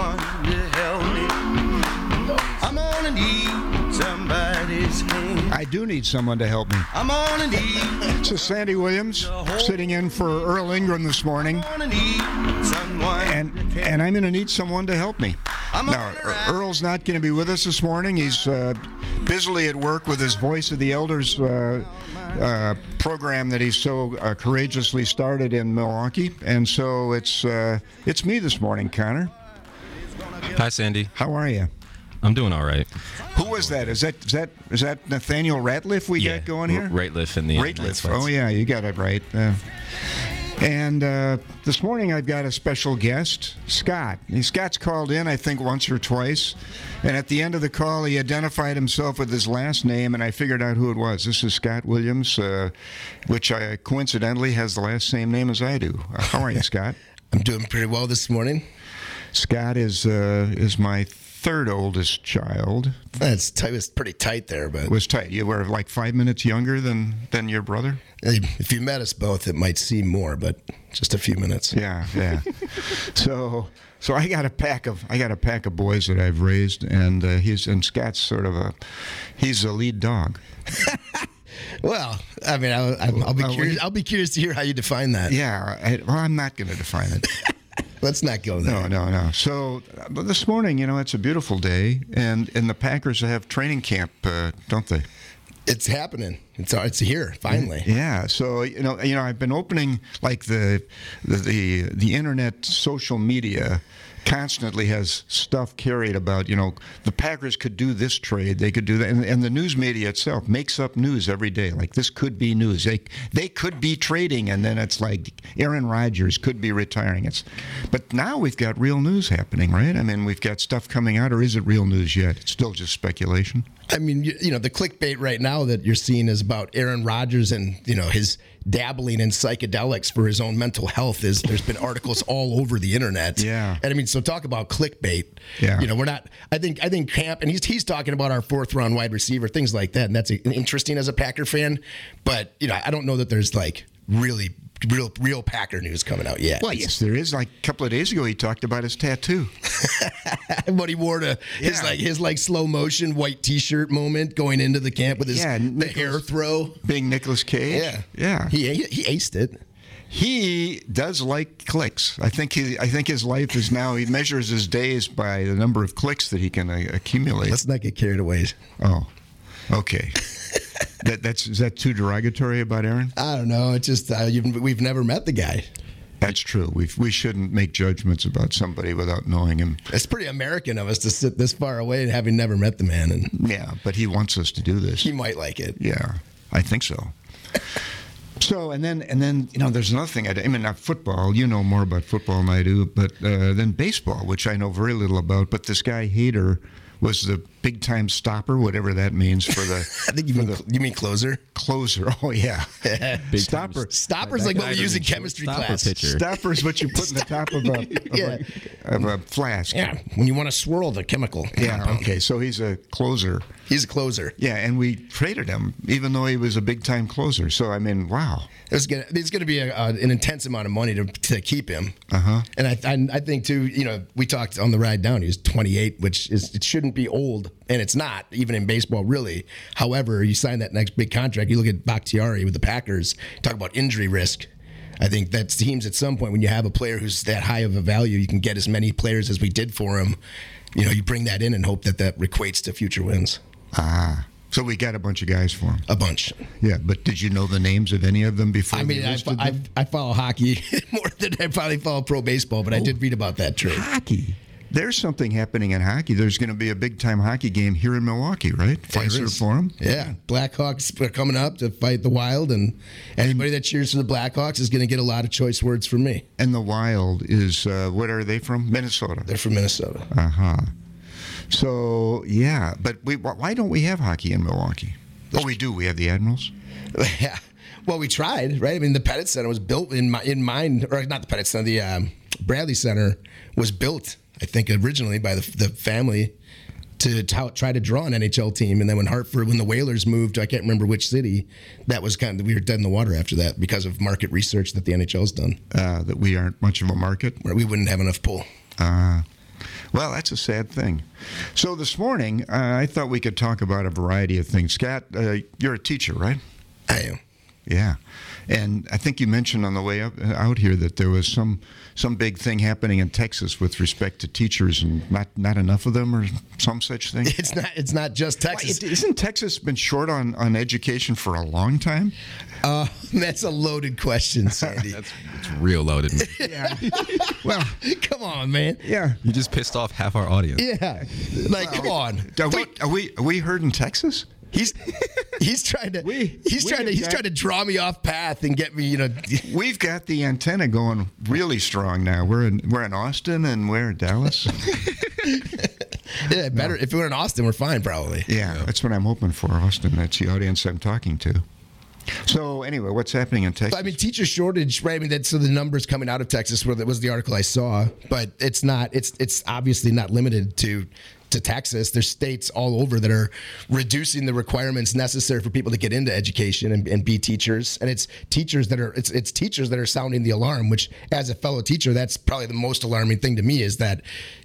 someone to help me. I'm gonna need somebody's hand. I do need someone to help me. I'm gonna need. This is Sandy Williams sitting in for Earl Ingram this morning. I'm gonna need someone. And I'm going to need someone to help me. Now, Earl's not going to be with us this morning. He's busily at work with his Voice of the Elders program that he's so courageously started in Milwaukee. And so it's me this morning, Connor. Hi, Sandy. How are you? I'm doing all right. Who was that? Is that Nathaniel Ratliff we got going here? Ratliff in the Ratliff. Oh, yeah, you got it right. And this morning I've got a special guest, Scott. Scott's called in, I think, once or twice. And at the end of the call, he identified himself with his last name, and I figured out who it was. This is Scott Williams, which coincidentally has the last same name as I do. How are you, Scott? I'm doing pretty well this morning. Scott is my third oldest child. It was pretty tight there, but it was tight. You were like 5 minutes younger than your brother. If you met us both, it might seem more, but just a few minutes. Yeah. So I got a pack of boys that I've raised, and Scott's sort of he's a lead dog. Well, I mean, I'll be curious. I'll be curious to hear how you define that. Yeah. I'm not going to define it. Let's not go there. No. So this morning, it's a beautiful day, and the Packers have training camp, don't they? It's happening. It's here finally. Yeah. So I've been opening like the internet, social media constantly has stuff carried about, the Packers could do this trade, they could do that. And the news media itself makes up news every day. Like, this could be news. They could be trading, and then it's like Aaron Rodgers could be retiring. But now we've got real news happening, right? I mean, we've got stuff coming out, or is it real news yet? It's still just speculation. I mean, the clickbait right now that you're seeing is about Aaron Rodgers and, his dabbling in psychedelics for his own mental health. There's been articles all over the internet. Yeah. And I mean, so talk about clickbait. Yeah. We're not, I think Camp, and he's talking about our 4th round wide receiver, things like that. And that's interesting as a Packer fan. But, I don't know that there's like really real Packer news coming out yet. Well, yes, there is. Like a couple of days ago, he talked about his tattoo. What he wore his slow motion white T-shirt moment going into the camp with his the hair throw, being Nicolas Cage. Yeah. He aced it. He does like clicks. I think his life is now, he measures his days by the number of clicks that he can accumulate. Let's not get carried away. Oh, okay. Is that too derogatory about Aaron? I don't know. It's just we've never met the guy. That's true. We shouldn't make judgments about somebody without knowing him. It's pretty American of us to sit this far away and having never met the man. And yeah, but he wants us to do this. He might like it. Yeah, I think so. So and then there's another thing. I mean, not football. You know more about football than I do, but then baseball, which I know very little about. But this guy Hader was the big-time stopper, whatever that means for the. I think you mean closer. Closer. Oh yeah. Stopper. Stopper's like what we use in chemistry class. Stopper is what you put in the top of a flask. Yeah, when you want to swirl the chemical. Yeah. Okay. So he's a closer. He's a closer. Yeah, and we traded him even though he was a big-time closer. So I mean, wow. It's going to be an intense amount of money to keep him. Uh-huh. And I think too. We talked on the ride down. He was 28, which it shouldn't be old, and it's not even in baseball really. However, you sign that next big contract. You look at Bakhtiari with the Packers. Talk about injury risk. I think that teams at some point when you have a player who's that high of a value, you can get as many players as we did for him. You bring that in and hope that equates to future wins. Ah. So we got a bunch of guys for him. A bunch. Yeah, but did you know the names of any of them before? I mean, I follow hockey more than I probably follow pro baseball, but I did read about that trade. Hockey. There's something happening in hockey. There's going to be a big-time hockey game here in Milwaukee, right? Fiserv Forum. Yeah. Blackhawks are coming up to fight the Wild, and anybody that cheers for the Blackhawks is going to get a lot of choice words from me. And the Wild is, what are they from? Minnesota. They're from Minnesota. Uh-huh. So, yeah. But why don't we have hockey in Milwaukee? Oh, we do. We have the Admirals. Yeah. Well, we tried, right? I mean, the Pettit Center was built in mind, or not the Pettit Center, the Bradley Center was built, I think, originally by the family to try to draw an NHL team. And then when the Whalers moved, I can't remember which city, that was we were dead in the water after that because of market research that the NHL's done. That we aren't much of a market? Where we wouldn't have enough pull. Well, that's a sad thing. So this morning, I thought we could talk about a variety of things. Scott, you're a teacher, right? I am. Yeah. And I think you mentioned on the way out here that there was some big thing happening in Texas with respect to teachers, and not enough of them, or some such thing. It's not just Texas. Isn't Texas been short on education for a long time? That's a loaded question, Sandy. It's real loaded. Yeah. Well, Come on, man. yeah. You just pissed off half our audience. Yeah. Like, come on. Are we heard in Texas? He's trying to he's trying to draw me off path and get me, We've got the antenna going really strong now. We're in Austin, and we're in Dallas. Yeah, better if we're in Austin, we're fine probably. Yeah, that's what I'm hoping for, Austin. That's the audience I'm talking to. So anyway, what's happening in Texas? I mean, teacher shortage, right? I mean, so the numbers coming out of Texas was the article I saw, but it's not. It's obviously not limited to Texas. There's states all over that are reducing the requirements necessary for people to get into education and be teachers. And it's teachers that are sounding the alarm. Which, as a fellow teacher, that's probably the most alarming thing to me. Is that,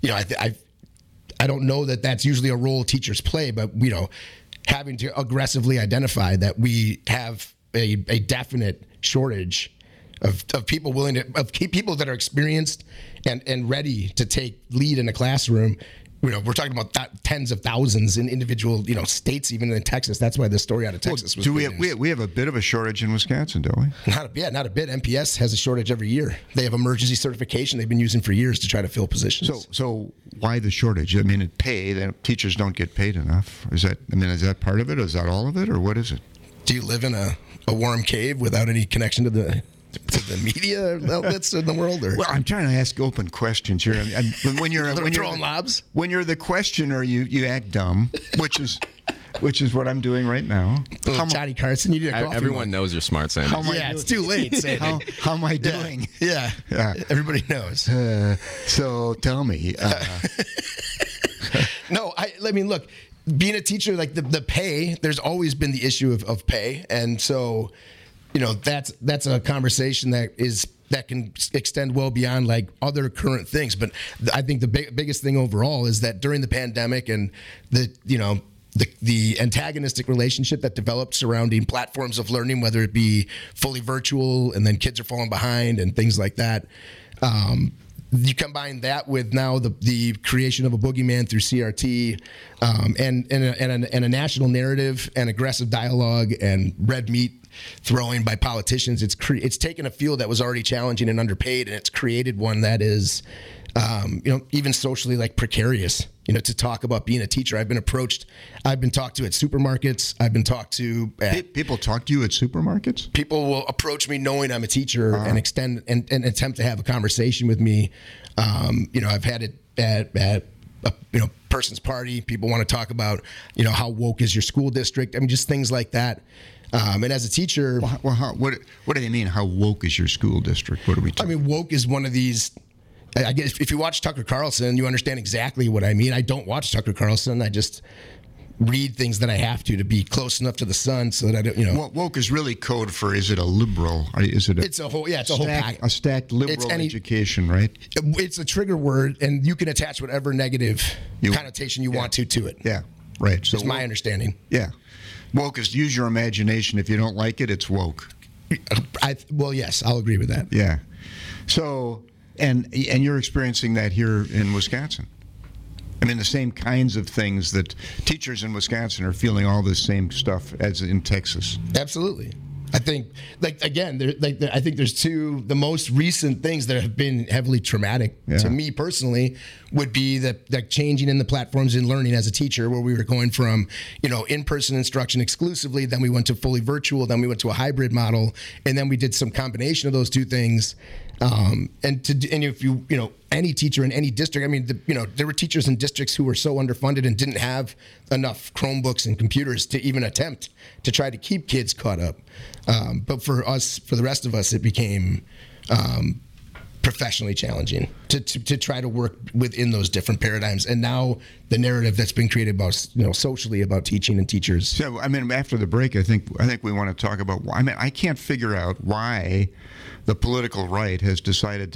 I don't know that that's usually a role teachers play, but having to aggressively identify that we have a definite shortage of people people that are experienced and ready to take lead in a classroom. We're talking about tens of thousands in individual, states, even in Texas. That's why this story out of Texas was. We have a bit of a shortage in Wisconsin, don't we? Not a bit. MPS has a shortage every year. They have emergency certification they've been using for years to try to fill positions. So why the shortage? I mean, teachers don't get paid enough. Is that part of it? Or is that all of it, or what is it? Do you live in a warm cave without any connection to the media outlets in the world? Or? Well, I'm trying to ask open questions here. And when you're throwing lobs, when you're the questioner, you act dumb, which is what I'm doing right now. Johnny Carson, you need a coffee. Everyone knows you're smart, Sandy. It's too late, Sandy. How am I doing? Yeah. Everybody knows. So tell me. No, I mean, look, being a teacher, like the pay, there's always been the issue of pay, and so. That's a conversation that can extend well beyond like other current things. But I think the biggest thing overall is that during the pandemic and the antagonistic relationship that developed surrounding platforms of learning, whether it be fully virtual and then kids are falling behind and things like that. You combine that with now the creation of a boogeyman through CRT, and a national narrative and aggressive dialogue and red meat throwing by politicians. It's taken a field that was already challenging and underpaid, and it's created one that is, even socially like precarious. To talk about being a teacher, I've been talked to at supermarkets. I've been talked to. People talk to you at supermarkets? People will approach me knowing I'm a teacher and extend and attempt to have a conversation with me. I've had it at a person's party. People want to talk about, how woke is your school district? I mean, just things like that. And as a teacher, what do they mean? How woke is your school district? What are we talking? I mean, woke is one of these. I guess if you watch Tucker Carlson, you understand exactly what I mean. I don't watch Tucker Carlson. I just read things that I have to be close enough to the sun so that I don't, Woke is really code for, is it a liberal? Is it it's a whole pack. A stacked liberal education, right? It's a trigger word, and you can attach whatever negative connotation you want to it. Yeah, right. So it's my understanding. Yeah. Woke is use your imagination. If you don't like it, it's woke. Yes, I'll agree with that. Yeah. So, and you're experiencing that here in Wisconsin. I mean, the same kinds of things that teachers in Wisconsin are feeling all the same stuff as in Texas. Absolutely. I think, I think there's the most recent things that have been heavily traumatic to me personally would be the changing in the platforms in learning as a teacher, where we were going from, in-person instruction exclusively, then we went to fully virtual, then we went to a hybrid model, and then we did some combination of those two things. And if any teacher in any district, I mean, there were teachers in districts who were so underfunded and didn't have enough Chromebooks and computers to even attempt to try to keep kids caught up. But for the rest of us, it became professionally challenging to try to work within those different paradigms. And now the narrative that's been created about, socially about teaching and teachers. So, I mean, after the break, I think we want to talk about why. I mean, I can't figure out why the political right has decided to make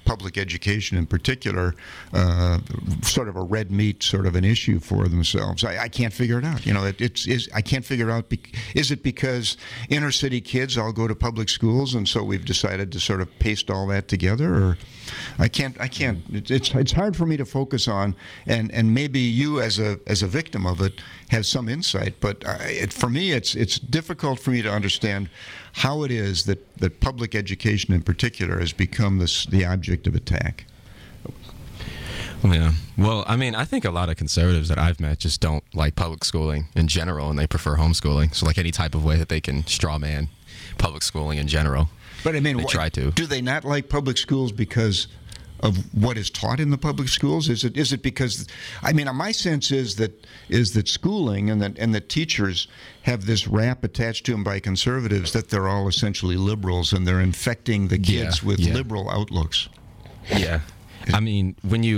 public education in particular sort of a red meat sort of an issue for themselves. I can't figure it out. You know, I can't figure out. Is it because inner city kids all go to public schools, and so we've decided to sort of paste all that together? Or I can't. It's hard for me to focus on, and maybe you as a victim of it have some insight. But for me, it's difficult for me to understand how it is that public education in particular has become the object of attack. Yeah. Well, I mean, I think a lot of conservatives that I've met just don't like public schooling in general, and they prefer homeschooling. So, like, any type of way that they can straw man public schooling in general. But I mean, they try to. Do they not like public schools because of what is taught in the public schools? Is it because, I mean, my sense is that schooling and that teachers have this rap attached to them by conservatives that they're all essentially liberals and they're infecting the kids with liberal outlooks. Yeah. I mean,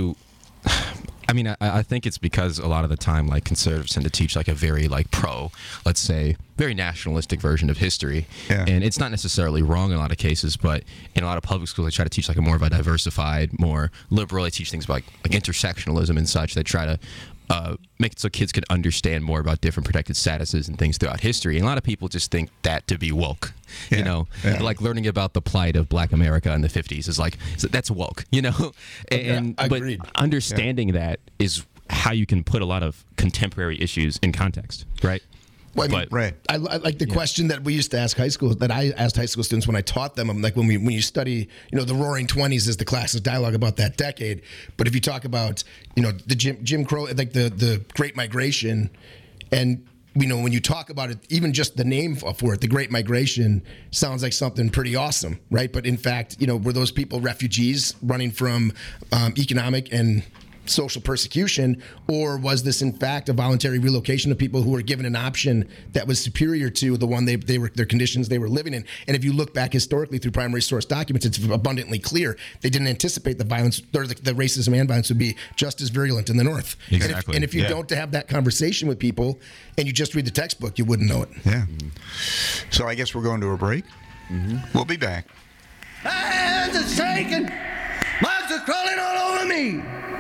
I think it's because a lot of the time, like, conservatives tend to teach like a very let's say, very nationalistic version of history. Yeah. And it's not necessarily wrong in a lot of cases, but in a lot of public schools, they try to teach like a more of a diversified, more liberal. They teach things about like intersectionalism and such. They try to make it so kids can understand more about different protected statuses and things throughout history. And a lot of people just think that to be woke. Yeah. You know, Yeah. like learning about the plight of Black America in the 50s is like, that's woke, you know? And but agreed. understanding that is how you can put a lot of contemporary issues in context, right? Well, I mean, But- Right. I like the question that we used to ask that I asked high school students when I taught them. I'm like, when you study, the Roaring '20s is the class's dialogue about that decade. But if you talk about, the Jim Crow, like the Great Migration, and when you talk about it, even just the name for it, the Great Migration, sounds like something pretty awesome, right? But in fact, were those people refugees running from economic and social persecution, or was this in fact a voluntary relocation of people who were given an option that was superior to the one they were their conditions they were living in? And if you look back historically through primary source documents, it's abundantly clear they didn't anticipate the violence or the racism and violence would be just as virulent in the North. Exactly. And if you don't have that conversation with people and you just read the textbook, you wouldn't know it. Yeah. So I guess we're going to a break. We'll be back. Hands are shaking. Mice are crawling all over me.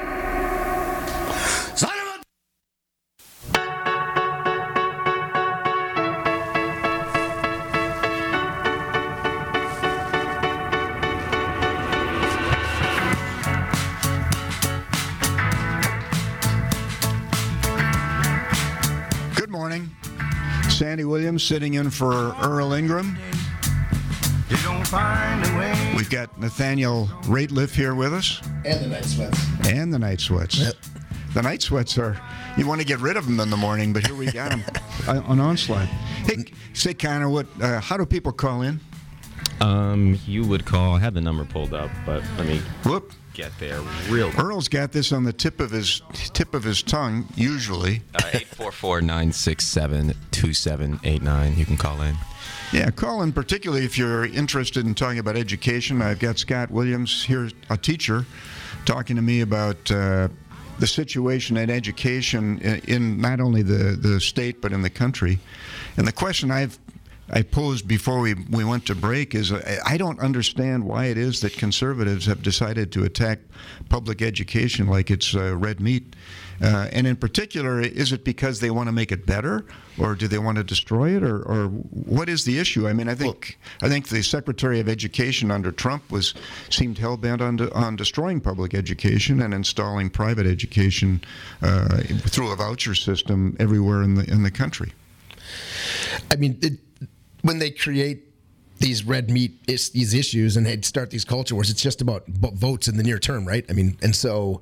Son of a... Good morning. Sandy Williams sitting in for Earl Ingram. You don't find a way. We've got Nathaniel Rateliff here with us. And the night sweats. And the Night Sweats. Yep. The Night Sweats you want to get rid of them in the morning, but here we got them. An onslaught. Hey, say, Connor, how do people call in? You would call, I have the number pulled up, but let me Whoop. get there real quick. Earl's got this on the tip of his tongue, usually. 844-967-2789. You can call in. Yeah, call in, particularly if you're interested in talking about education. I've got Scott Williams here, a teacher, talking to me about the situation in education in not only the state but in the country. And the question I posed before we went to break is I don't understand why it is that conservatives have decided to attack public education like it's red meat. And in particular, is it because they want to make it better, or do they want to destroy it, or what is the issue? I mean, I think the Secretary of Education under Trump seemed hell-bent on destroying public education and installing private education through a voucher system everywhere in the country. I mean, when they create these red meat these issues and they start these culture wars, it's just about votes in the near term, right? I mean, and so,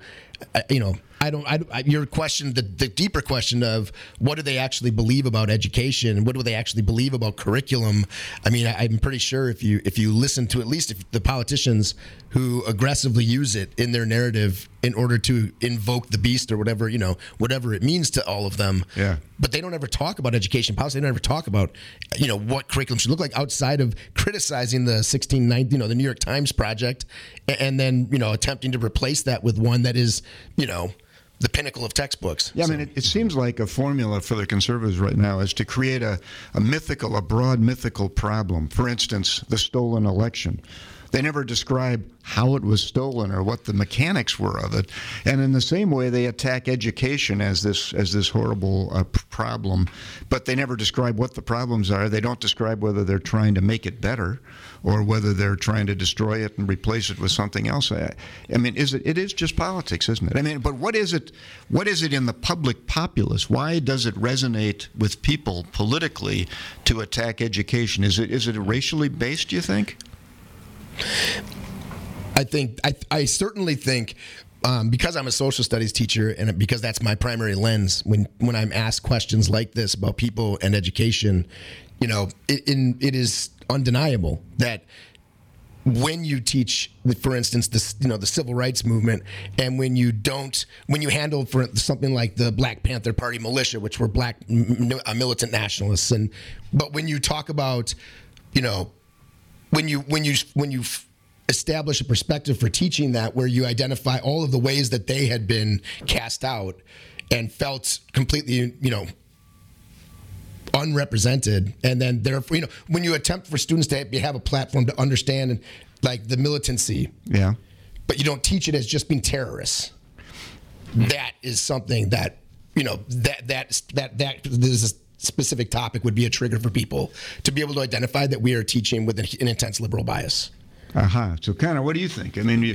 your question, the deeper question of what do they actually believe about education and what do they actually believe about curriculum? I mean, I'm pretty sure if you listen to at least the politicians who aggressively use it in their narrative in order to invoke the beast or whatever it means to all of them. Yeah. But they don't ever talk about education policy. They don't ever talk about, what curriculum should look like outside of criticizing the 1690, the New York Times project, and then, attempting to replace that with one that is, the pinnacle of textbooks. Yeah, I mean, it seems like a formula for the conservatives right now is to create a broad mythical problem. For instance, the stolen election. They never describe how it was stolen or what the mechanics were of it. And in the same way, they attack education as this horrible problem, but they never describe what the problems are. They don't describe whether they're trying to make it better or whether they're trying to destroy it and replace it with something else. I mean, it is just politics, isn't it? I mean, but what is it in the public populace? Why does it resonate with people politically to attack education? Is it racially based, do you think? I certainly think, because I'm a social studies teacher and because that's my primary lens when I'm asked questions like this about people and education, it is undeniable that when you teach, for instance, the civil rights movement, and when you handle for something like the Black Panther Party militia, which were black militant nationalists, but when you talk about, when you establish a perspective for teaching that, where you identify all of the ways that they had been cast out and felt completely, unrepresented, and then therefore, when you attempt for students to have a platform to understand like the militancy, but you don't teach it as just being terrorists. That is something that that is a specific topic would be a trigger for people to be able to identify that we are teaching with an intense liberal bias. So, kind of, what do you think? I mean,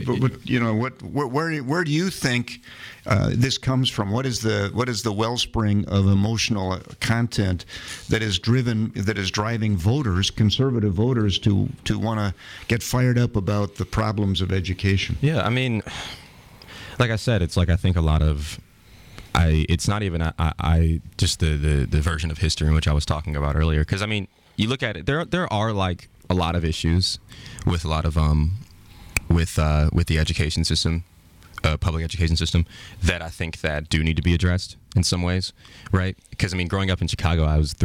where do you think this comes from? What is the wellspring of emotional content that is driving voters, conservative voters, to want to get fired up about the problems of education? Yeah, I mean, like I said, it's like I think a lot of. It's not even just the version of history in which I was talking about earlier. Because I mean, you look at it, there are like a lot of issues with a lot of with the education system, public education system, that I think that do need to be addressed in some ways, right? Because I mean, growing up in Chicago,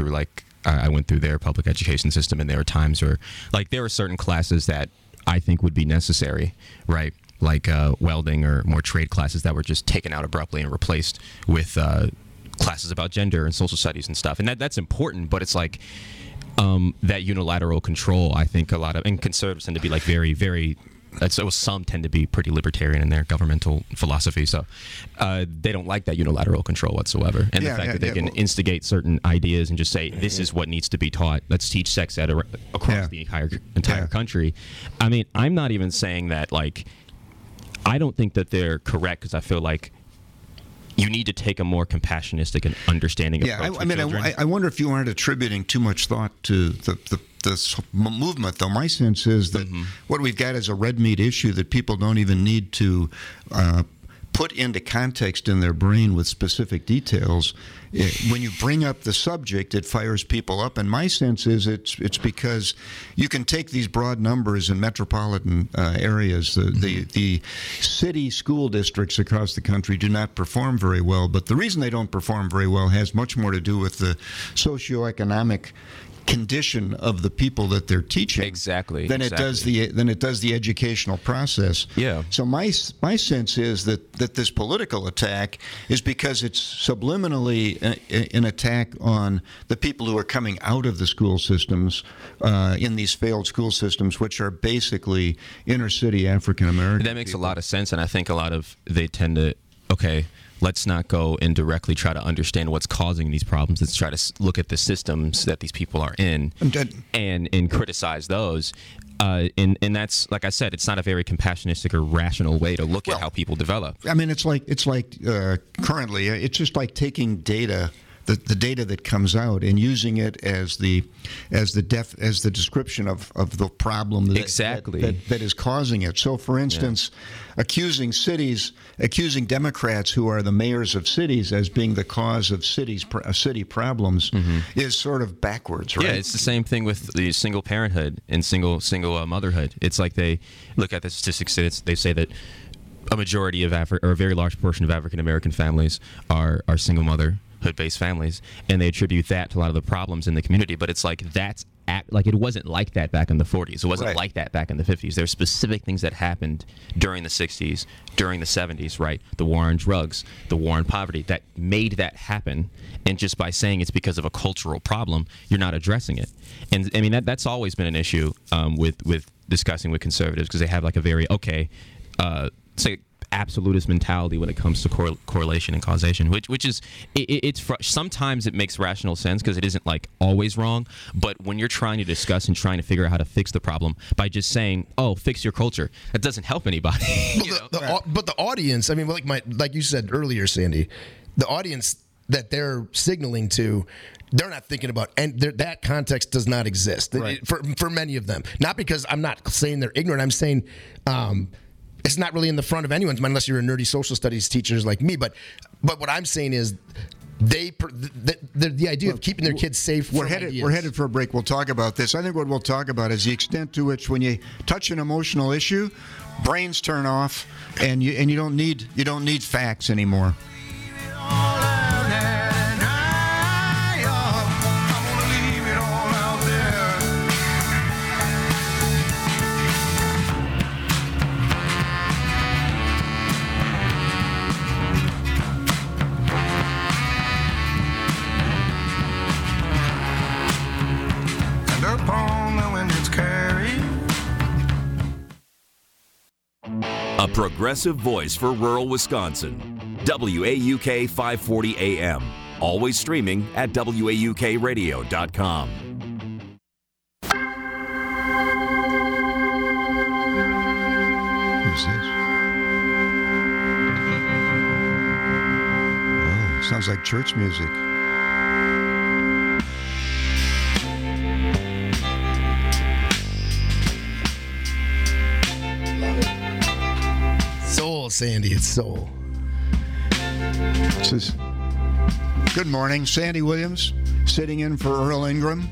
I went through their public education system, and there were times where like there were certain classes that I think would be necessary, right? Like welding or more trade classes that were just taken out abruptly and replaced with classes about gender and social studies and stuff. And that's important, but it's like that unilateral control, I think and conservatives tend to be like very, very, so some tend to be pretty libertarian in their governmental philosophy. So they don't like that unilateral control whatsoever. And the fact that they can instigate certain ideas and just say, this is what needs to be taught. Let's teach sex ed across the entire country. I mean, I'm not even saying that, like, I don't think that they're correct, because I feel like you need to take a more compassionistic and understanding approach. I mean, I wonder if you aren't attributing too much thought to this movement, though. My sense is that what we've got is a red meat issue that people don't even need to put into context in their brain with specific details. When you bring up the subject, it fires people up. And my sense is it's because you can take these broad numbers in metropolitan areas. The city school districts across the country do not perform very well. But the reason they don't perform very well has much more to do with the socioeconomic condition of the people that they're teaching than it does the educational process. Yeah. So my sense is that this political attack is because it's subliminally an attack on the people who are coming out of the school systems in these failed school systems, which are basically inner city African American. That makes a lot of sense, and I think they tend to let's not go and directly try to understand what's causing these problems. Let's try to look at the systems that these people are in and criticize those. And that's, like I said, it's not a very compassionistic or rational way to look at how people develop. I mean, it's like currently, it's just like taking data, the data that comes out, and using it as the description of the problem that is causing it. So, for instance, accusing Democrats who are the mayors of cities as being the cause of city problems is sort of backwards, right? Yeah, it's the same thing with the single parenthood and single motherhood. It's like they look at the statistics. They say that a majority of or a very large portion of African American families are single mother-based families, and they attribute that to a lot of the problems in the community. But it's like that's like it wasn't like that back in the 40s. It wasn't Right. like that back in the 50s. There's specific things that happened during the 60s, during the 70s, right? The war on drugs, the war on poverty that made that happen. And just by saying it's because of a cultural problem, you're not addressing it. And I mean that's always been an issue with discussing with conservatives, because they have like a very say absolutist mentality when it comes to correlation and causation, which is sometimes it makes rational sense because it isn't like always wrong, but when you're trying to discuss and trying to figure out how to fix the problem by just saying, oh, fix your culture, that doesn't help anybody. But the audience, I mean, like you said earlier, Sandy, the audience that they're signaling to, they're not thinking about, and that context does not exist for many of them. Not because I'm not saying they're ignorant. I'm saying it's not really in the front of anyone's mind unless you're a nerdy social studies teachers like me. But what I'm saying is the idea of keeping their kids safe. We're headed for a break. We'll talk about this. I think what we'll talk about is the extent to which when you touch an emotional issue, brains turn off, and you don't need facts anymore. A progressive voice for rural Wisconsin. WAUK 540 AM. Always streaming at WAUKradio.com. Who's this? Oh, sounds like church music. Sandy, it's soul. Good morning, Sandy Williams, sitting in for Earl Ingram.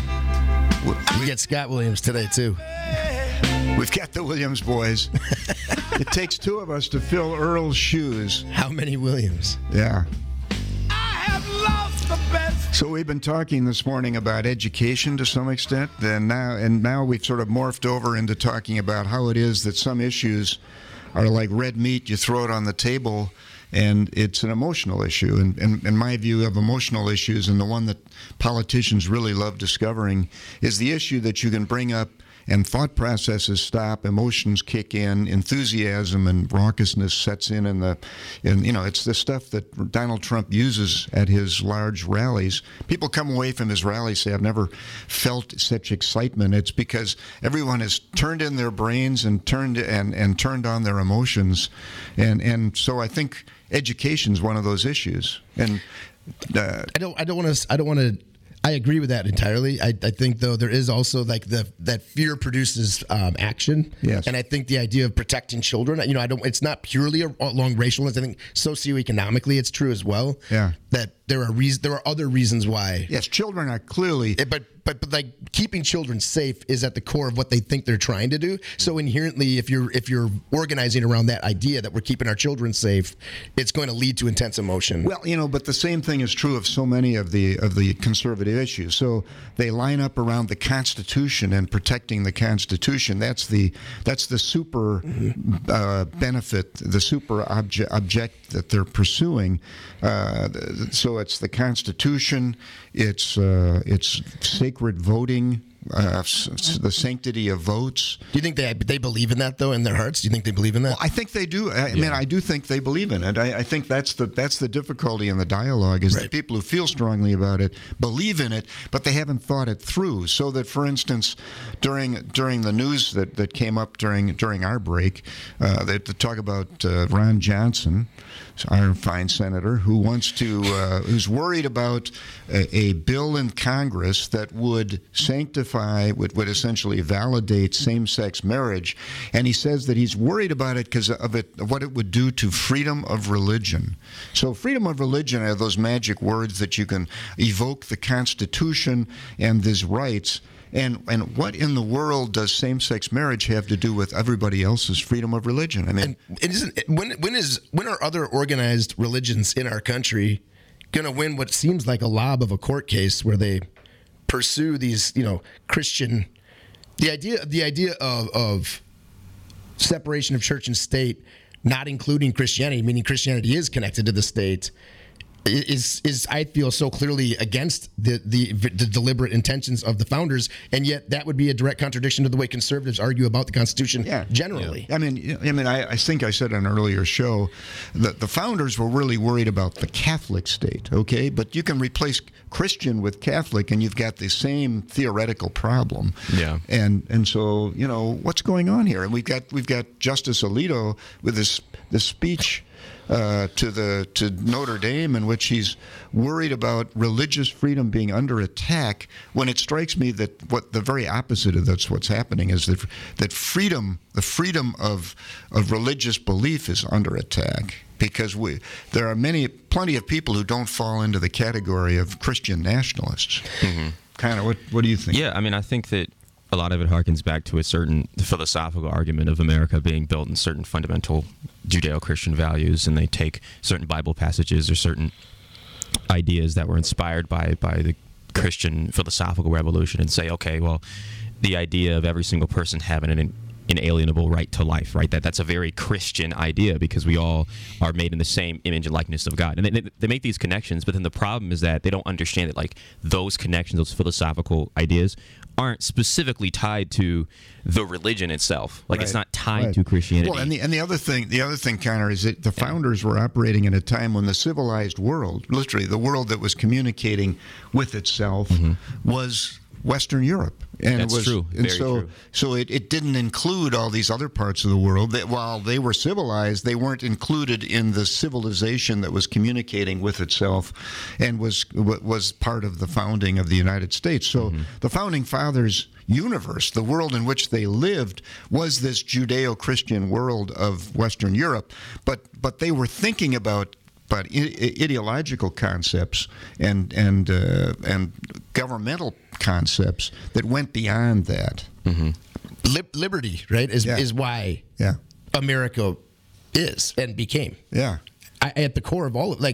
We get Scott Williams today too. We've got the Williams boys. It takes two of us to fill Earl's shoes. How many Williams? Yeah. I have lost the best. So we've been talking this morning about education to some extent, and now we've sort of morphed over into talking about how it is that some issues are like red meat. You throw it on the table, and it's an emotional issue. And in my view of emotional issues, and the one that politicians really love discovering, is the issue that you can bring up and thought processes stop, emotions kick in, enthusiasm and raucousness sets in, it's the stuff that Donald Trump uses at his large rallies. People come away from his rallies say, I've never felt such excitement. It's because everyone has turned in their brains and turned on their emotions, and so I think education is one of those issues. And I don't want to. I agree with that entirely. I think, though, there is also like that fear produces action. Yes. And I think the idea of protecting children, it's not purely along racialness. I think socioeconomically it's true as well. Yeah. That there are other reasons why. Yes, children are clearly. But like keeping children safe is at the core of what they think they're trying to do. So inherently, if you're organizing around that idea that we're keeping our children safe, it's going to lead to intense emotion. Well, but the same thing is true of so many of the conservative issues. So they line up around the Constitution and protecting the Constitution. That's the super benefit, the super object that they're pursuing. So it's the Constitution. It's sacred voting, the sanctity of votes. Do you think they believe in that, though, in their hearts? Do you think they believe in that? Well, I think they do. I mean, I do think they believe in it. I think that's the difficulty in the dialogue is that people who feel strongly about it believe in it, but they haven't thought it through. So that, for instance, during the news that came up during our break, they talk about Ron Johnson, our fine senator, who's worried about a bill in Congress that would would essentially validate same-sex marriage, and he says that he's worried about it because of what it would do to freedom of religion. So freedom of religion are those magic words that you can evoke the Constitution and these rights. And what in the world does same-sex marriage have to do with everybody else's freedom of religion? I mean, when are other organized religions in our country going to win what seems like a lob of a court case where they pursue these, Christian. The idea of separation of church and state, not including Christianity, meaning Christianity is connected to the state, is I feel so clearly against the deliberate intentions of the founders, and yet that would be a direct contradiction to the way conservatives argue about the Constitution generally. Yeah. I think I said on an earlier show that the founders were really worried about the Catholic state, okay? But you can replace Christian with Catholic, and you've got the same theoretical problem. Yeah. And so what's going on here? And we've got Justice Alito with this speech to Notre Dame, in which he's worried about religious freedom being under attack, when it strikes me that the very opposite of that's what's happening is that the freedom of religious belief is under attack, because there are plenty of people who don't fall into the category of Christian nationalists. Mm-hmm. Kind of what do you think? Yeah, I think that a lot of it harkens back to a certain philosophical argument of America being built in certain fundamental Judeo-Christian values, and they take certain Bible passages or certain ideas that were inspired by the Christian philosophical revolution and say, okay, well, the idea of every single person having an inalienable right to life, right? That's a very Christian idea, because we all are made in the same image and likeness of God. And they make these connections, but then the problem is that they don't understand that, like, those connections, those philosophical ideas aren't specifically tied to the religion itself. Like, it's not tied to Christianity. Well, and the other thing, Connor, is that the founders were operating in a time when the civilized world, literally the world that was communicating with itself, was Western Europe. And That's true. Very true. So it didn't include all these other parts of the world. That while they were civilized, they weren't included in the civilization that was communicating with itself and was part of the founding of the United States. So the founding fathers' universe, the world in which they lived, was this Judeo-Christian world of Western Europe. But they were thinking about ideological concepts and governmental concepts that went beyond that. Mm-hmm. Liberty, right, is why America is and became. Yeah, at the core of all of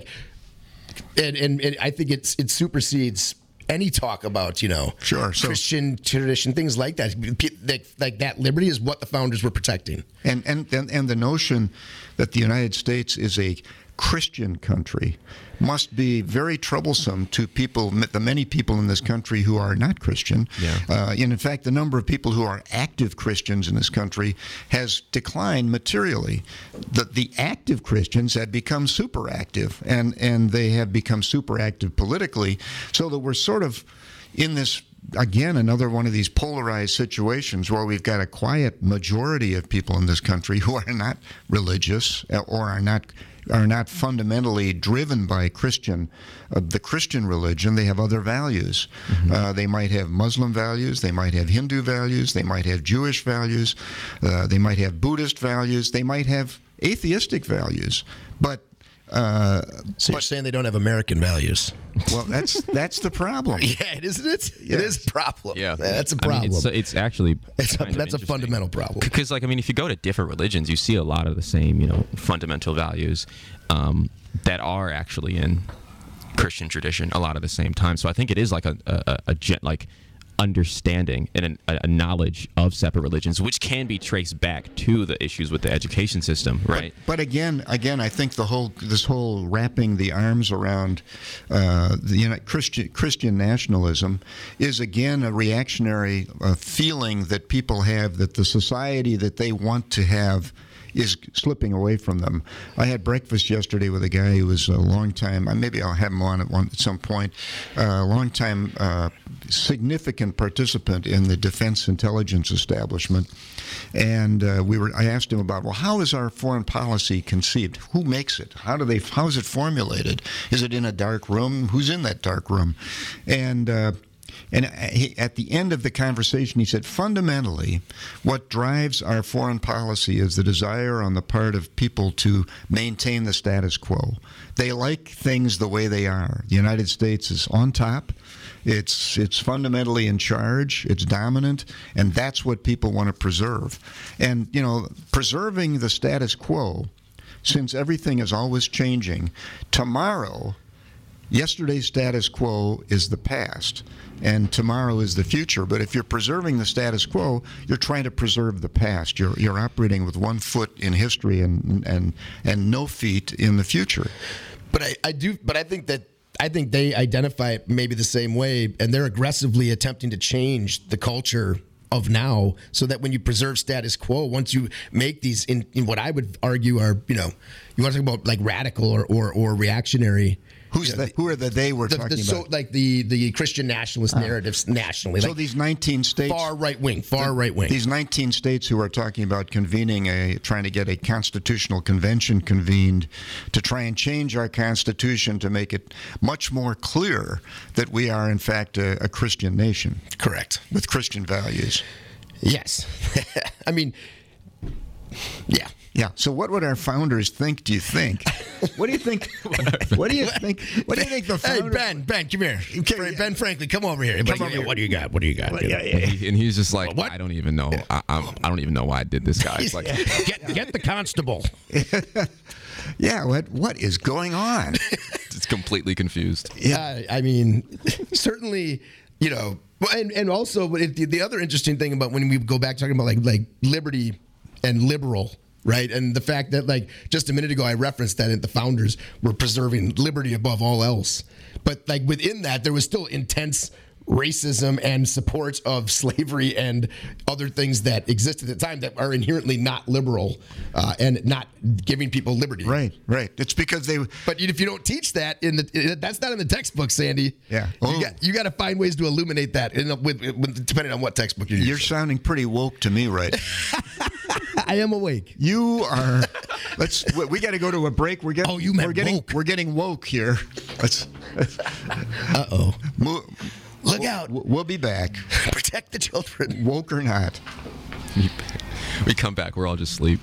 and I think it supersedes any talk about Christian tradition, things like that. Like that liberty is what the founders were protecting. And the notion that the United States is a Christian country must be very troublesome to the many people in this country who are not Christian. Yeah. And in fact, the number of people who are active Christians in this country has declined materially. The active Christians have become super active, and they have become super active politically, so that we're sort of in this, again, another one of these polarized situations where we've got a quiet majority of people in this country who are not religious or are not fundamentally driven by the Christian religion. They have other values. Mm-hmm. They might have Muslim values. They might have Hindu values. They might have Jewish values. They might have Buddhist values. They might have atheistic values. But so you're saying they don't have American values? Well, that's the problem. Yeah, isn't it? Yes. It is a problem. Yeah, that's a problem. It's actually that's a fundamental problem. Because, if you go to different religions, you see a lot of the same, fundamental values that are actually in Christian tradition. A lot of the same time. So I think it is like a understanding and a knowledge of separate religions, which can be traced back to the issues with the education system, right? But again, I think this whole wrapping the arms around Christian nationalism is again a reactionary feeling that people have that the society that they want to have is slipping away from them. I had breakfast yesterday with a guy who was a long time, maybe I'll have him on at some point, a long time significant participant in the defense intelligence establishment. And I asked him about, well, how is our foreign policy conceived? How is it formulated? Is it in a dark room? Who's in that dark room? And at the end of the conversation, he said, fundamentally, what drives our foreign policy is the desire on the part of people to maintain the status quo. They like things the way they are. The United States is on top. It's fundamentally in charge. It's dominant, and that's what people want to preserve. And, preserving the status quo, since everything is always changing, tomorrow yesterday's status quo is the past, and tomorrow is the future. But if you're preserving the status quo, you're trying to preserve the past. You're operating with one foot in history and no feet in the future. But I think they identify it maybe the same way, and they're aggressively attempting to change the culture of now, so that when you preserve status quo, once you make these in what I would argue are, you want to talk about like radical or reactionary. Who are the they we're talking about? So like the Christian nationalist narratives nationally. So like these 19 states, far right wing. These 19 states who are talking about trying to get a constitutional convention convened to try and change our constitution to make it much more clear that we are in fact a Christian nation. Correct. With Christian values. Yes. I mean, yeah. Yeah. So what would our founders think, do you think? What do you think? What do you think? What do you think the founders... Hey, Ben, come here. Okay, Ben Franklin, come over here. What do you got? What do you got? And he's just like, What? I don't even know. I don't even know why I did this, guys. Like, Get the constable. Yeah. What is going on? it's completely confused. Yeah. I mean, certainly, and also the other interesting thing about when we go back talking about like liberty and liberal, right? And the fact that, like, just a minute ago I referenced that the founders were preserving liberty above all else. But like within that, there was still intense racism and support of slavery and other things that exist at the time that are inherently not liberal and not giving people liberty. Right. It's because they... But if you don't teach that, that's not in the textbook, Sandy. Yeah. You got to find ways to illuminate that depending on what textbook you're using. You're sounding pretty woke to me right now. I am awake. You are. We got to go to a break. We're getting. Oh, you meant woke. We're getting woke here. Uh-oh. Look out. We'll be back. Protect the children. Woke or not. We come back, we're all just asleep.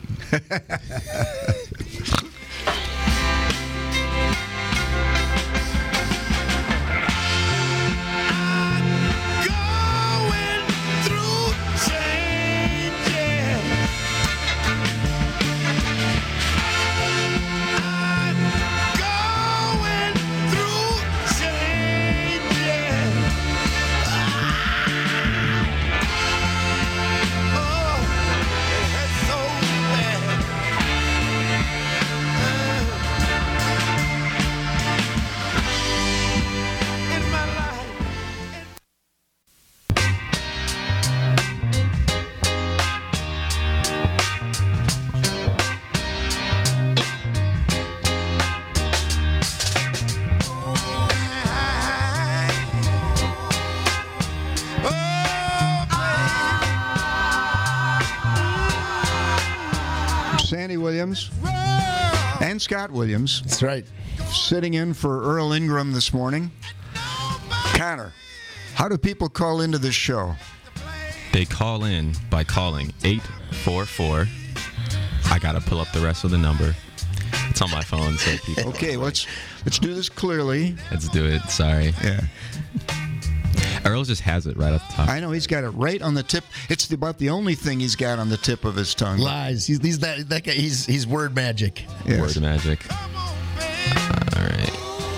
Sandy Williams and Scott Williams. That's right. Sitting in for Earl Ingram this morning. Connor, how do people call into this show? They call in by calling 844. I got to pull up the rest of the number. It's on my phone, so people... Okay, let's do this clearly. Let's do it. Sorry. Yeah. Earl just has it right off the top. I know, he's got it right on the tip. It's about the only thing he's got on the tip of his tongue. Lies. He's that guy. He's word magic. Yes. Word magic. All right.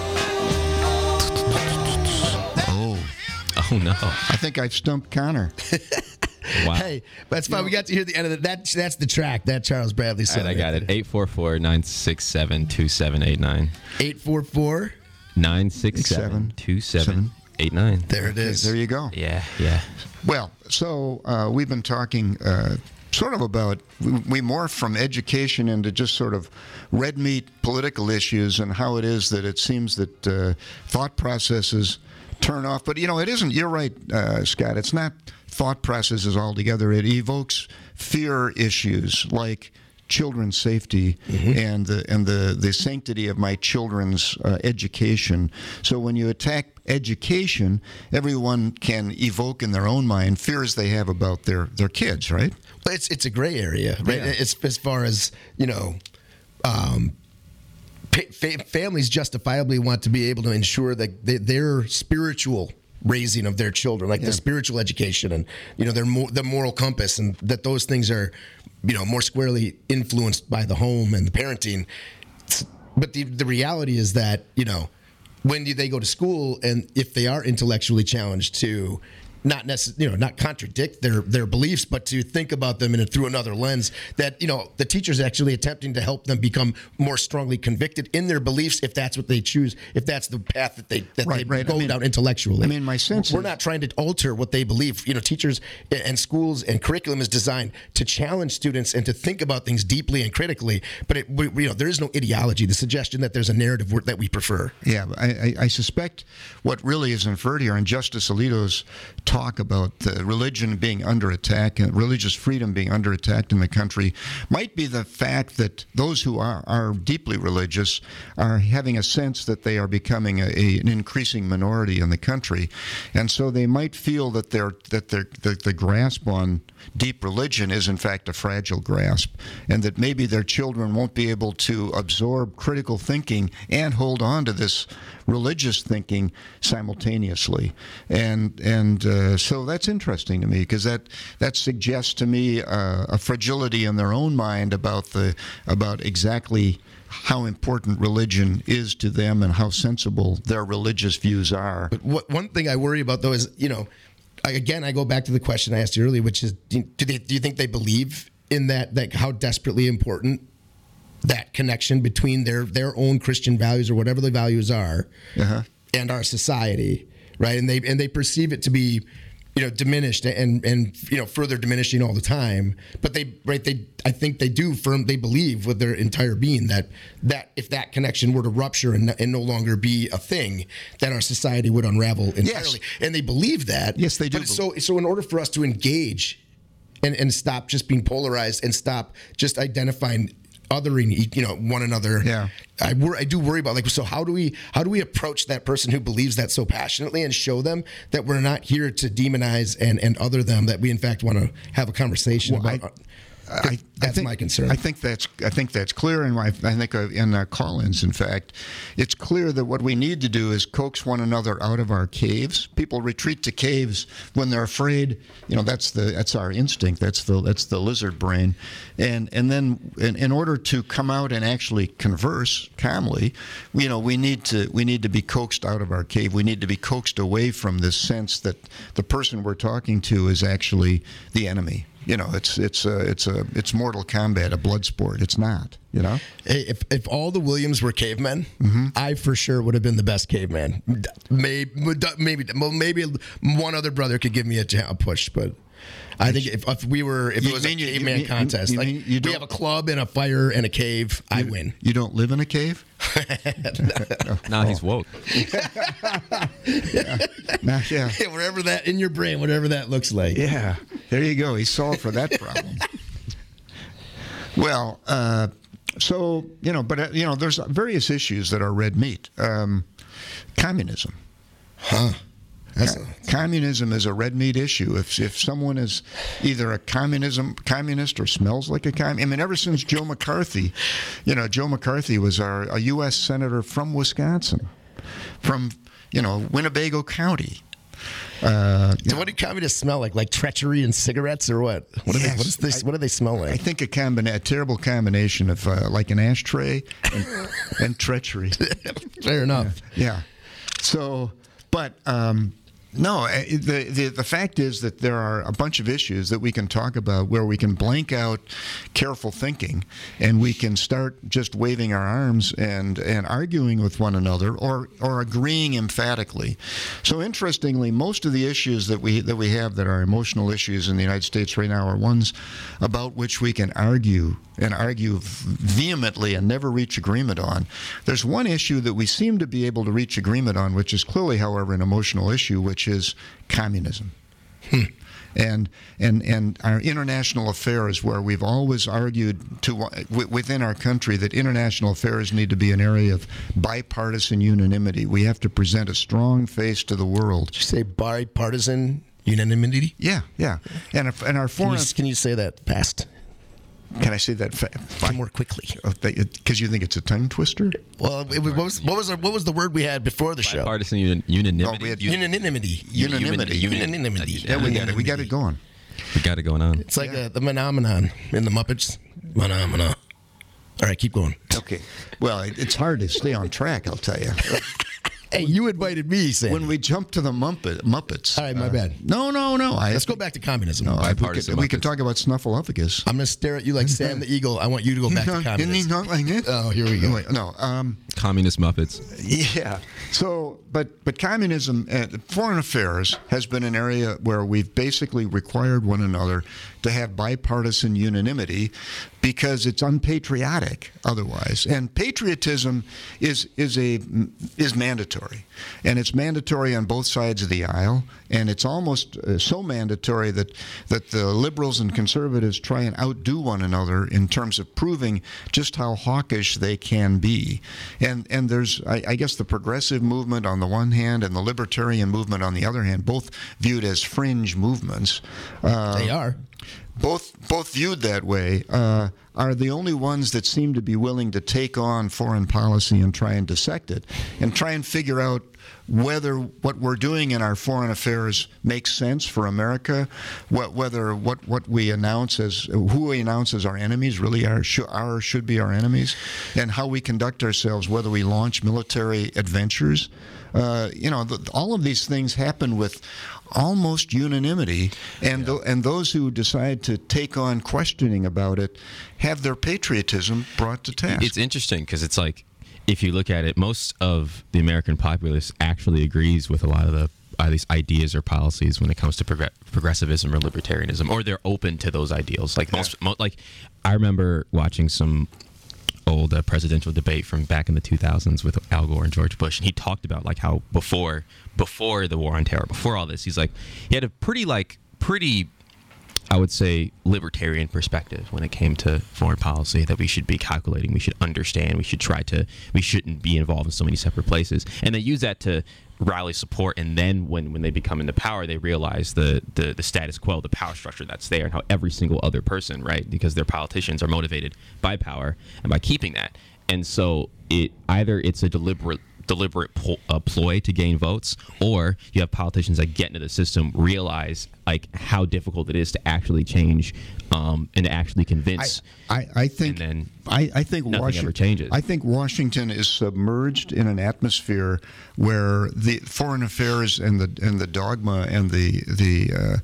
Oh no. I think I've stumped Connor. Wow. Hey, that's fine. We got to hear the end of that. That's the track. That Charles Bradley song. All right, I got it. 844-967-2789. 844 967-2789. There it is. There you go. Yeah. Well, so we've been talking sort of about, we morph from education into just sort of red meat political issues and how it is that it seems that thought processes turn off. But, it isn't. You're right, Scott. It's not thought processes altogether. It evokes fear issues like children's safety and the sanctity of my children's education. So when you attack education, everyone can evoke in their own mind fears they have about their kids, right? Well, it's a gray area, right? Yeah. It's as far as families justifiably want to be able to ensure that their spiritual raising of their children, like the spiritual education and the moral compass, and that those things are more squarely influenced by the home and the parenting. But the reality is that when do they go to school, and if they are intellectually challenged, to not necessarily, not contradict their beliefs, but to think about them through another lens, that the teacher's actually attempting to help them become more strongly convicted in their beliefs, if that's what they choose, if that's the path that they go down intellectually. My sense we're not trying to alter what they believe. Teachers and schools and curriculum is designed to challenge students and to think about things deeply and critically. But there is no ideology. The suggestion that there's a narrative that we prefer. Yeah, I suspect what really is inferred here, and Justice Alito's talk about religion being under attack and religious freedom being under attack in the country, might be the fact that those who are deeply religious are having a sense that they are becoming an increasing minority in the country, and so they might feel that the grasp on deep religion is in fact a fragile grasp, and that maybe their children won't be able to absorb critical thinking and hold on to this religious thinking simultaneously, and so that's interesting to me, because that suggests to me a fragility in their own mind about exactly how important religion is to them and how sensible their religious views are. But one thing I worry about, though, is again, I go back to the question I asked you earlier, which is, do you think they believe in that how desperately important that connection between their own Christian values, or whatever the values are, and our society, right? And they perceive it to be, diminished and further diminishing all the time. But I think they do they believe with their entire being that if that connection were to rupture and no longer be a thing, that our society would unravel entirely. Yes. And they believe that. Yes, they do. But so in order for us to engage and stop just being polarized and stop just identifying othering one another. Yeah. I do worry about, so how do we approach that person who believes that so passionately and show them that we're not here to demonize and other them, that we in fact want to have a conversation about. That's my concern. I think that's clear, and I think in call-ins, in fact, it's clear that what we need to do is coax one another out of our caves. People retreat to caves when they're afraid. That's our instinct. That's the lizard brain, and then in order to come out and actually converse calmly, we need to be coaxed out of our cave. We need to be coaxed away from this sense that the person we're talking to is actually the enemy. It's Mortal Kombat, a blood sport. It's not. Hey, if all the Williams were cavemen, I for sure would have been the best caveman. Maybe one other brother could give me a push, but I think if it was a caveman contest, we have a club and a fire and a cave, I win. You don't live in a cave? Now he's woke. Yeah. Wherever that in your brain, whatever that looks like. Yeah, there you go. He solved for that problem. Well, there's various issues that are red meat. Communism. Communism is a red meat issue. If someone is either a communist or smells like a communist, ever since Joe McCarthy, Joe McCarthy was a U.S. senator from Wisconsin, from Winnebago County. So what do communists smell like? Like treachery and cigarettes, or what? What do they smell like? I think a terrible combination of like an ashtray and treachery. Fair enough. Yeah. So, but. No, the fact is that there are a bunch of issues that we can talk about where we can blank out careful thinking, and we can start just waving our arms and arguing with one another or agreeing emphatically. So interestingly, most of the issues that we have that are emotional issues in the United States right now are ones about which we can argue vehemently and never reach agreement on. There's one issue that we seem to be able to reach agreement on, which is clearly, however, an emotional issue, which is communism. And our international affairs, where we've always argued within our country that international affairs need to be an area of bipartisan unanimity. We have to present a strong face to the world. Did you say bipartisan unanimity? Yeah. And our foreign. Can you say that fast? Can I say that more quickly? Because you think it's a tongue twister? Well, what was the word we had before the show? Bipartisan unanimity. Oh, we had unanimity. Yeah, we got it going. We got it going on. It's like the phenomenon in the Muppets. Phenomena. All right, keep going. Okay. Well, it's hard to stay on track, I'll tell you. Hey, you invited me, Sam. when we jump to the Muppets. All right, my bad. No. Let's go back to communism. No, Bipartisan we could Muppets. talk about Snuffleupagus. I'm going to stare at you like Sam the Eagle. I want you to go back to Didn't he communism. not like it? Oh, here we go. Wait, no. Communist Muppets. Yeah. So, but communism, foreign affairs has been an area where we've basically required one another to have bipartisan unanimity because it's unpatriotic otherwise. And patriotism is mandatory, and it's mandatory on both sides of the aisle. And it's almost so mandatory that the liberals and conservatives try and outdo one another in terms of proving just how hawkish they can be. And there's, I guess, the progressive movement on the one hand and the libertarian movement on the other hand, both viewed as fringe movements. They are. Both viewed that way, are the only ones that seem to be willing to take on foreign policy and try and dissect it and try and figure out whether what we're doing in our foreign affairs makes sense for America, whether what we announce as who we announce as our enemies really should be our enemies, and how we conduct ourselves, whether we launch military adventures. All of these things happen with almost unanimity, and those who decide to take on questioning about it have their patriotism brought to task. It's interesting because it's like, if you look at it, most of the American populace actually agrees with a lot of these ideas or policies when it comes to progressivism or libertarianism, or they're open to those ideals. Like I remember watching some old presidential debate from back in the 2000s with Al Gore and George Bush, and he talked about like how before the war on terror, before all this, he's like, he had a pretty I would say libertarian perspective when it came to foreign policy, that we should be calculating, we should understand, we shouldn't be involved in so many separate places. And they use that to rally support, and then when they become into power, they realize the status quo, the power structure that's there, and how every single other person, right, because their politicians are motivated by power and by keeping that. And so it's a deliberate ploy to gain votes, or you have politicians that get into the system, realize like how difficult it is to actually change and to actually convince. I think nothing ever changes. I think Washington is submerged in an atmosphere where the foreign affairs and the dogma and the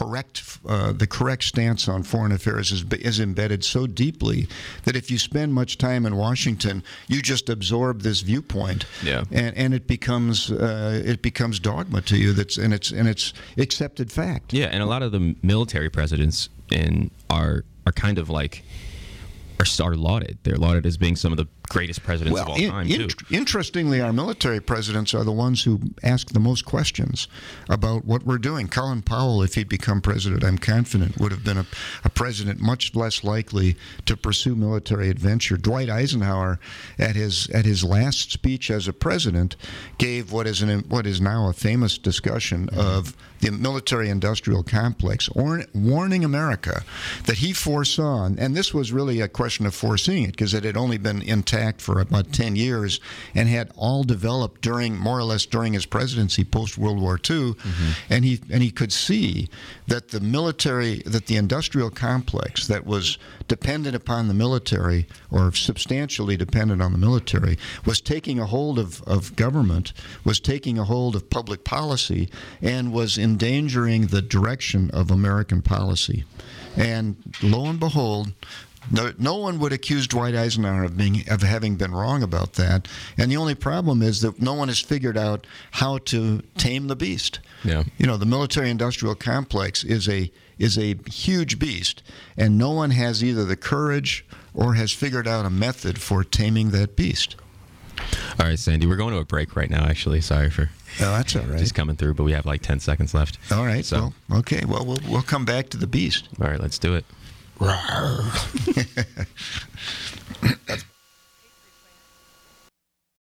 correct stance on foreign affairs is embedded so deeply that if you spend much time in Washington, you just absorb this viewpoint, and it becomes dogma to you. It's accepted fact. Yeah, and a lot of the military presidents are kind of like are lauded. They're lauded as being some of the greatest presidents of all time, too. Interestingly, our military presidents are the ones who ask the most questions about what we're doing. Colin Powell, if he'd become president, I'm confident would have been a president much less likely to pursue military adventure. Dwight Eisenhower, at his last speech as a president, gave what is now a famous discussion of the military-industrial complex, warning America that he foresaw, and this was really a question of foreseeing it because it had only been intact for about 10 years and had all developed more or less during his presidency post-World War II, and he could see that the industrial complex that was dependent upon the military, or substantially dependent on the military, was taking a hold of government, was taking a hold of public policy, and was endangering the direction of American policy. And lo and behold, no one would accuse Dwight Eisenhower of having been wrong about that. And the only problem is that no one has figured out how to tame the beast. Yeah. The military-industrial complex is a huge beast, and no one has either the courage or has figured out a method for taming that beast. All right, Sandy, we're going to a break right now, actually. Sorry for that's all right. just coming through, but we have like 10 seconds left. All right. So, okay. Well, we'll come back to the beast. all right, let's do it.